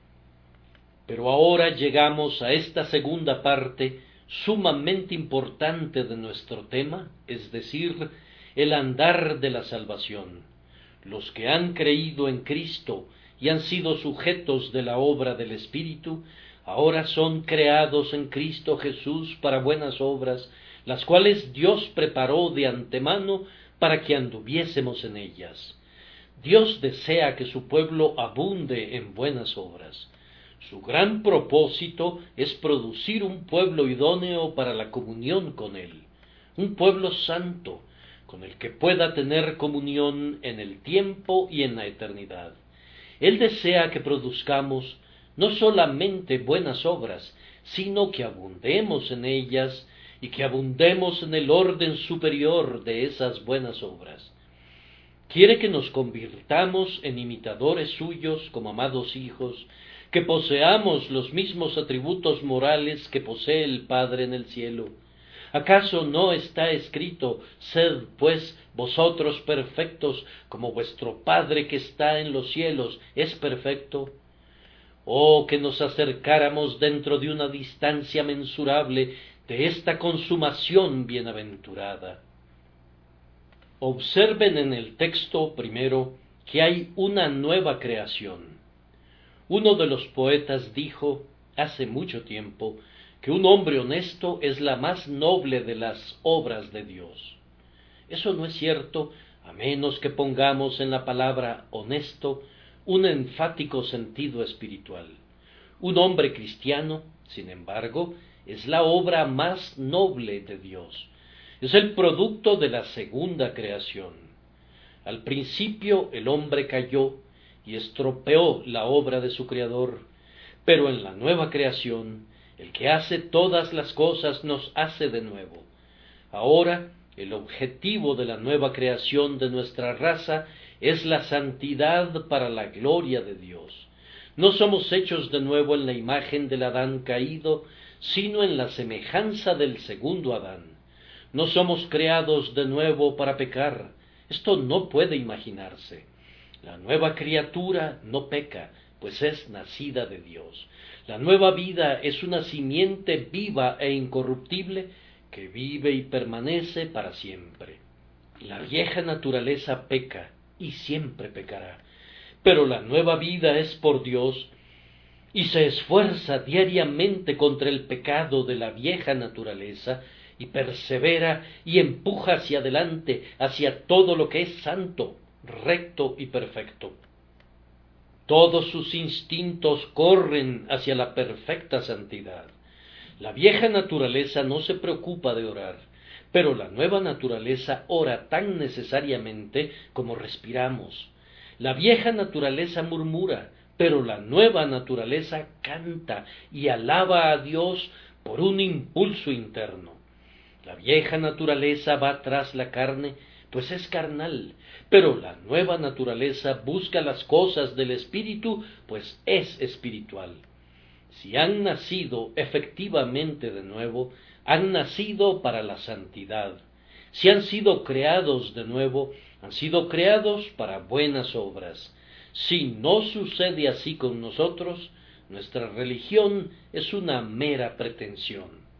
Pero ahora llegamos a esta segunda parte sumamente importante de nuestro tema, es decir, el andar de la salvación. Los que han creído en Cristo y han sido sujetos de la obra del Espíritu, ahora son creados en Cristo Jesús para buenas obras, las cuales Dios preparó de antemano para que anduviésemos en ellas. Dios desea que su pueblo abunde en buenas obras. Su gran propósito es producir un pueblo idóneo para la comunión con Él, un pueblo santo, con el que pueda tener comunión en el tiempo y en la eternidad. Él desea que produzcamos no solamente buenas obras, sino que abundemos en ellas y que abundemos en el orden superior de esas buenas obras. Quiere que nos convirtamos en imitadores suyos como amados hijos, que poseamos los mismos atributos morales que posee el Padre en el cielo. ¿Acaso no está escrito: sed pues vosotros perfectos, como vuestro Padre que está en los cielos es perfecto? Oh, que nos acercáramos dentro de una distancia mensurable de esta consumación bienaventurada. Observen en el texto primero que hay una nueva creación. Uno de los poetas dijo hace mucho tiempo que un hombre honesto es la más noble de las obras de Dios. Eso no es cierto a menos que pongamos en la palabra honesto un enfático sentido espiritual. Un hombre cristiano, sin embargo, es la obra más noble de Dios. Es el producto de la segunda creación. Al principio el hombre cayó y estropeó la obra de su Creador, pero en la nueva creación, el que hace todas las cosas nos hace de nuevo. Ahora, el objetivo de la nueva creación de nuestra raza es la santidad para la gloria de Dios. No somos hechos de nuevo en la imagen del Adán caído, sino en la semejanza del segundo Adán. No somos creados de nuevo para pecar. Esto no puede imaginarse. La nueva criatura no peca, pues es nacida de Dios. La nueva vida es una simiente viva e incorruptible que vive y permanece para siempre. La vieja naturaleza peca y siempre pecará, pero la nueva vida es por Dios y se esfuerza diariamente contra el pecado de la vieja naturaleza y persevera y empuja hacia adelante, hacia todo lo que es santo, recto y perfecto. Todos sus instintos corren hacia la perfecta santidad. La vieja naturaleza no se preocupa de orar, pero la nueva naturaleza ora tan necesariamente como respiramos. La vieja naturaleza murmura, pero la nueva naturaleza canta y alaba a Dios por un impulso interno. La vieja naturaleza va tras la carne, pues es carnal, pero la nueva naturaleza busca las cosas del Espíritu, pues es espiritual. Si han nacido efectivamente de nuevo, han nacido para la santidad. Si han sido creados de nuevo, han sido creados para buenas obras. Si no sucede así con nosotros, nuestra religión es una mera pretensión.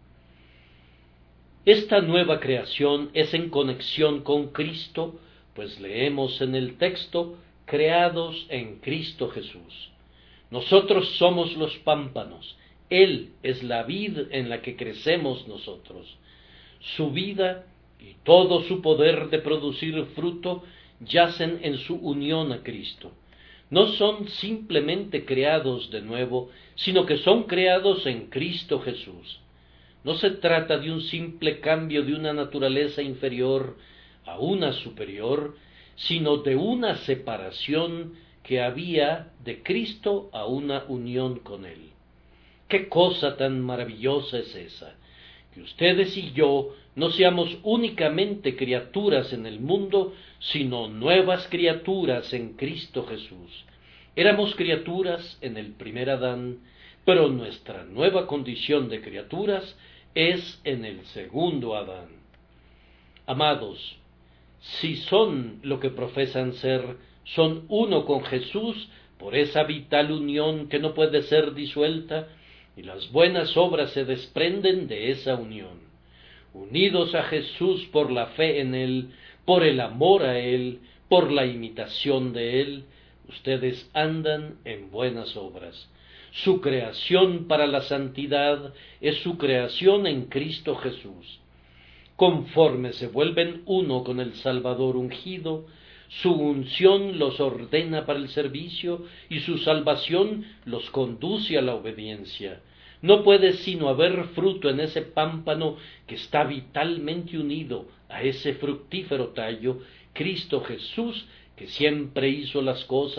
Esta nueva creación es en conexión con Cristo, pues leemos en el texto, creados en Cristo Jesús. Nosotros somos los pámpanos, Él es la vid en la que crecemos nosotros. Su vida y todo su poder de producir fruto yacen en su unión a Cristo. No son simplemente creados de nuevo, sino que son creados en Cristo Jesús. No se trata de un simple cambio de una naturaleza inferior a una superior, sino de una separación que había de Cristo a una unión con Él. ¡Qué cosa tan maravillosa es esa! Que ustedes y yo no seamos únicamente criaturas en el mundo, sino nuevas criaturas en Cristo Jesús. Éramos criaturas en el primer Adán, pero nuestra nueva condición de criaturas es en el segundo Adán. Amados, si son lo que profesan ser, son uno con Jesús por esa vital unión que no puede ser disuelta, y las buenas obras se desprenden de esa unión. Unidos a Jesús por la fe en Él, por el amor a Él, por la imitación de Él, ustedes andan en buenas obras. Su creación para la santidad es su creación en Cristo Jesús. Conforme se vuelven uno con el Salvador ungido, su unción los ordena para el servicio y su salvación los conduce a la obediencia. No puede sino haber fruto en ese pámpano que está vitalmente unido a ese fructífero tallo, Cristo Jesús, que siempre hizo las cosas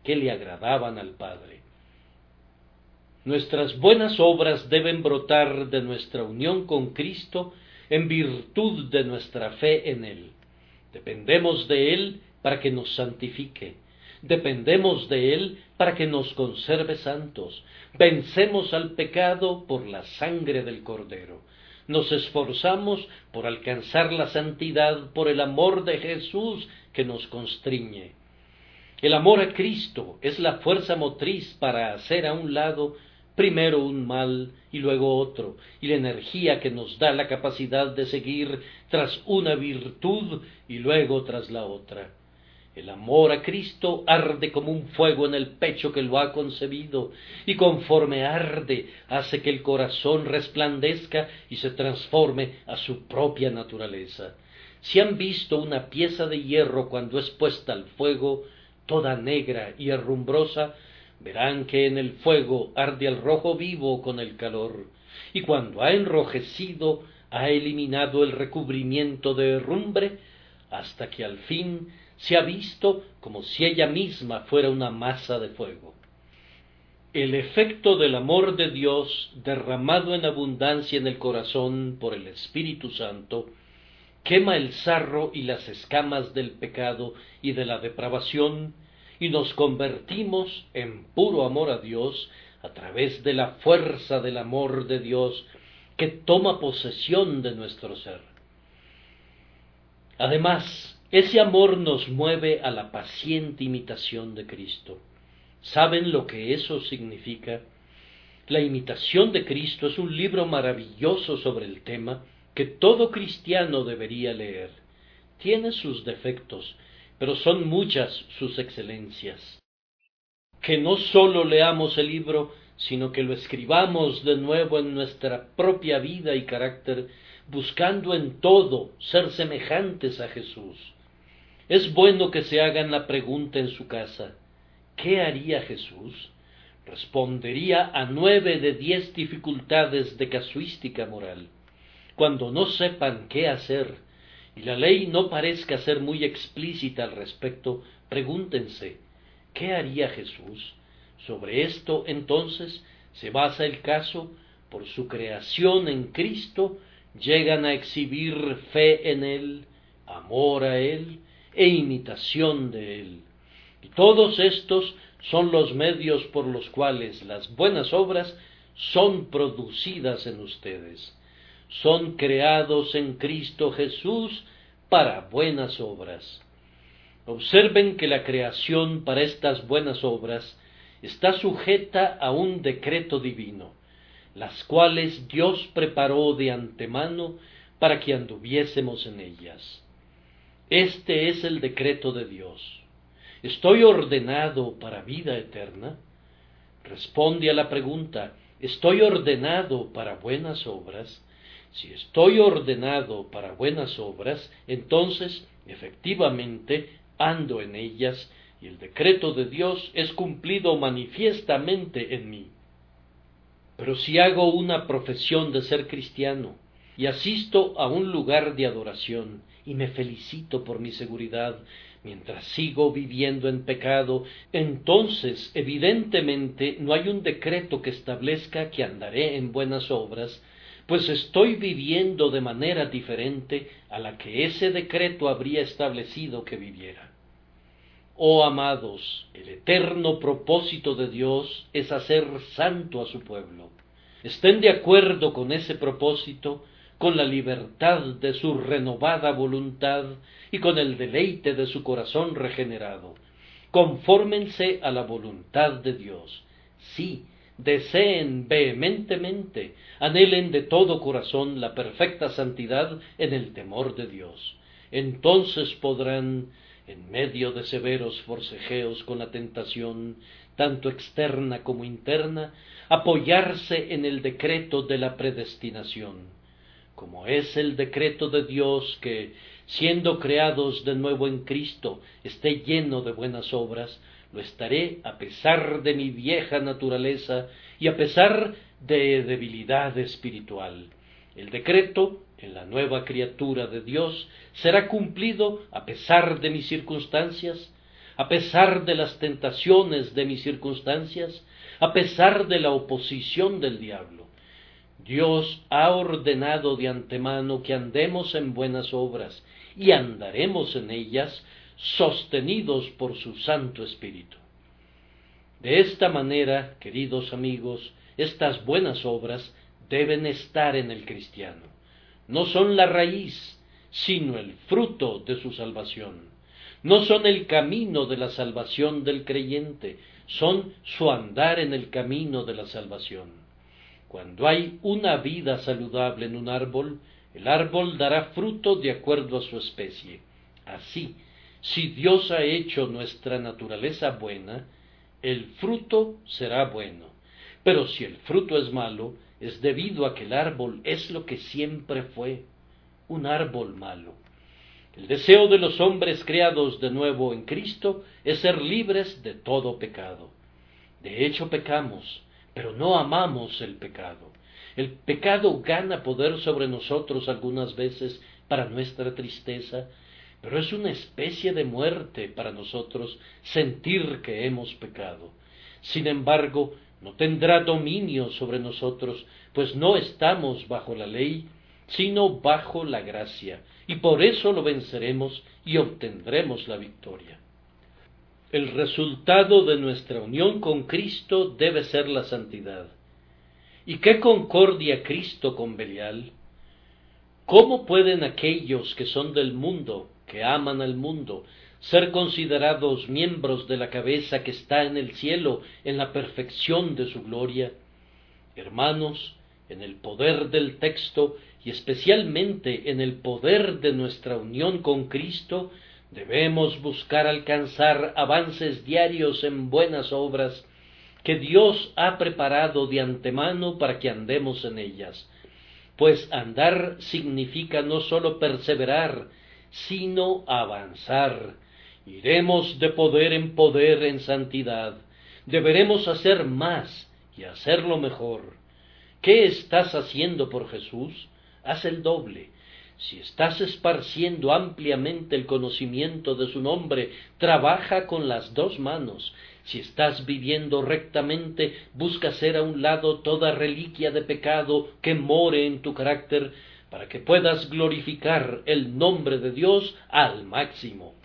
que le agradaban al Padre. Nuestras buenas obras deben brotar de nuestra unión con Cristo en virtud de nuestra fe en Él. Dependemos de Él para que nos santifique. Dependemos de Él para que nos conserve santos. Vencemos al pecado por la sangre del Cordero. Nos esforzamos por alcanzar la santidad por el amor de Jesús que nos constriñe. El amor a Cristo es la fuerza motriz para hacer a un lado primero un mal y luego otro, y la energía que nos da la capacidad de seguir tras una virtud y luego tras la otra. El amor a Cristo arde como un fuego en el pecho que lo ha concebido, y conforme arde, hace que el corazón resplandezca y se transforme a su propia naturaleza. Si han visto una pieza de hierro cuando es puesta al fuego, toda negra y herrumbrosa, verán que en el fuego arde el rojo vivo con el calor, y cuando ha enrojecido, ha eliminado el recubrimiento de herrumbre, hasta que al fin se ha visto como si ella misma fuera una masa de fuego. El efecto del amor de Dios derramado en abundancia en el corazón por el Espíritu Santo quema el sarro y las escamas del pecado y de la depravación, y nos convertimos en puro amor a Dios a través de la fuerza del amor de Dios que toma posesión de nuestro ser. Además, ese amor nos mueve a la paciente imitación de Cristo. ¿Saben lo que eso significa? La imitación de Cristo es un libro maravilloso sobre el tema que todo cristiano debería leer. Tiene sus defectos, pero son muchas sus excelencias. Que no sólo leamos el libro, sino que lo escribamos de nuevo en nuestra propia vida y carácter, buscando en todo ser semejantes a Jesús. Es bueno que se hagan la pregunta en su casa: ¿qué haría Jesús? Respondería a 9 de 10 dificultades de casuística moral. Cuando no sepan qué hacer, y la ley no parezca ser muy explícita al respecto, pregúntense: ¿qué haría Jesús? Sobre esto, entonces, se basa el caso. Por su creación en Cristo, llegan a exhibir fe en Él, amor a Él e imitación de Él. Y todos estos son los medios por los cuales las buenas obras son producidas en ustedes. Son creados en Cristo Jesús para buenas obras. Observen que la creación para estas buenas obras está sujeta a un decreto divino, las cuales Dios preparó de antemano para que anduviésemos en ellas. Este es el decreto de Dios. ¿Estoy ordenado para vida eterna? Responde a la pregunta: ¿estoy ordenado para buenas obras? Si estoy ordenado para buenas obras, entonces, efectivamente, ando en ellas, y el decreto de Dios es cumplido manifiestamente en mí. Pero si hago una profesión de ser cristiano, y asisto a un lugar de adoración, y me felicito por mi seguridad, mientras sigo viviendo en pecado, entonces evidentemente no hay un decreto que establezca que andaré en buenas obras, pues estoy viviendo de manera diferente a la que ese decreto habría establecido que viviera. Oh amados, el eterno propósito de Dios es hacer santo a su pueblo. Estén de acuerdo con ese propósito, con la libertad de su renovada voluntad y con el deleite de su corazón regenerado. Confórmense a la voluntad de Dios. Sí, deseen vehementemente, anhelen de todo corazón la perfecta santidad en el temor de Dios. Entonces podrán, en medio de severos forcejeos con la tentación, tanto externa como interna, apoyarse en el decreto de la predestinación. Como es el decreto de Dios que, siendo creados de nuevo en Cristo, esté lleno de buenas obras, lo estaré a pesar de mi vieja naturaleza y a pesar de debilidad espiritual. El decreto, en la nueva criatura de Dios, será cumplido a pesar de mis circunstancias. a pesar de las tentaciones de mis circunstancias, a pesar de la oposición del diablo. Dios ha ordenado de antemano que andemos en buenas obras, y andaremos en ellas, sostenidos por su Santo Espíritu. De esta manera, queridos amigos, estas buenas obras deben estar en el cristiano. No son la raíz, sino el fruto de su salvación. No son el camino de la salvación del creyente, son su andar en el camino de la salvación. Cuando hay una vida saludable en un árbol, el árbol dará fruto de acuerdo a su especie. Así, si Dios ha hecho nuestra naturaleza buena, el fruto será bueno. Pero si el fruto es malo, es debido a que el árbol es lo que siempre fue, un árbol malo. El deseo de los hombres creados de nuevo en Cristo es ser libres de todo pecado. De hecho, pecamos, pero no amamos el pecado. El pecado gana poder sobre nosotros algunas veces para nuestra tristeza, pero es una especie de muerte para nosotros sentir que hemos pecado. Sin embargo, no tendrá dominio sobre nosotros, pues no estamos bajo la ley, sino bajo la gracia, y por eso lo venceremos y obtendremos la victoria. El resultado de nuestra unión con Cristo debe ser la santidad. ¿Y qué concordia Cristo con Belial? ¿Cómo pueden aquellos que son del mundo, que aman al mundo, ser considerados miembros de la cabeza que está en el cielo, en la perfección de su gloria? Hermanos, en el poder del texto, y especialmente en el poder de nuestra unión con Cristo, debemos buscar alcanzar avances diarios en buenas obras que Dios ha preparado de antemano para que andemos en ellas. Pues andar significa no sólo perseverar, sino avanzar. Iremos de poder en santidad. Deberemos hacer más y hacerlo mejor. ¿Qué estás haciendo por Jesús? Haz el doble. Si estás esparciendo ampliamente el conocimiento de su nombre, trabaja con las dos manos. Si estás viviendo rectamente, busca hacer a un lado toda reliquia de pecado que more en tu carácter, para que puedas glorificar el nombre de Dios al máximo.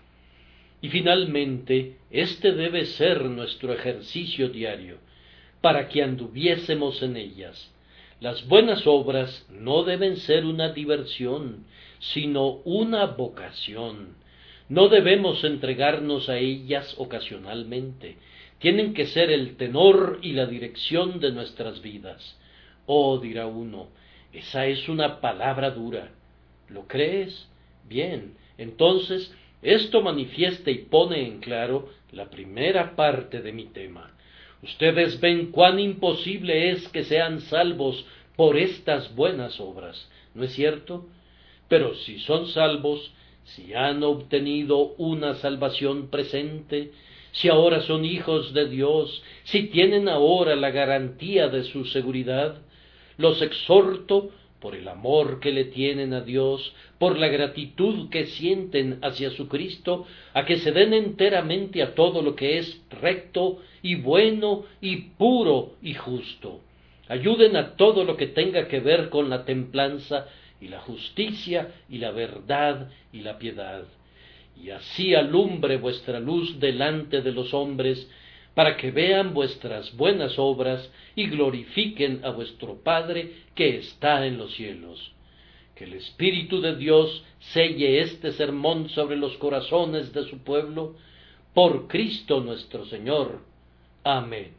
Y finalmente, este debe ser nuestro ejercicio diario, para que anduviésemos en ellas. Las buenas obras no deben ser una diversión, sino una vocación. No debemos entregarnos a ellas ocasionalmente. Tienen que ser el tenor y la dirección de nuestras vidas. Oh, dirá uno, esa es una palabra dura. ¿Lo crees? Bien, entonces esto manifiesta y pone en claro la primera parte de mi tema. Ustedes ven cuán imposible es que sean salvos por estas buenas obras, ¿no es cierto? Pero si son salvos, si han obtenido una salvación presente, si ahora son hijos de Dios, si tienen ahora la garantía de su seguridad, los exhorto, por el amor que le tienen a Dios, por la gratitud que sienten hacia su Cristo, a que se den enteramente a todo lo que es recto y bueno y puro y justo. Ayuden a todo lo que tenga que ver con la templanza y la justicia y la verdad y la piedad. Y así alumbre vuestra luz delante de los hombres, para que vean vuestras buenas obras y glorifiquen a vuestro Padre que está en los cielos. Que el Espíritu de Dios selle este sermón sobre los corazones de su pueblo, por Cristo nuestro Señor. Amén.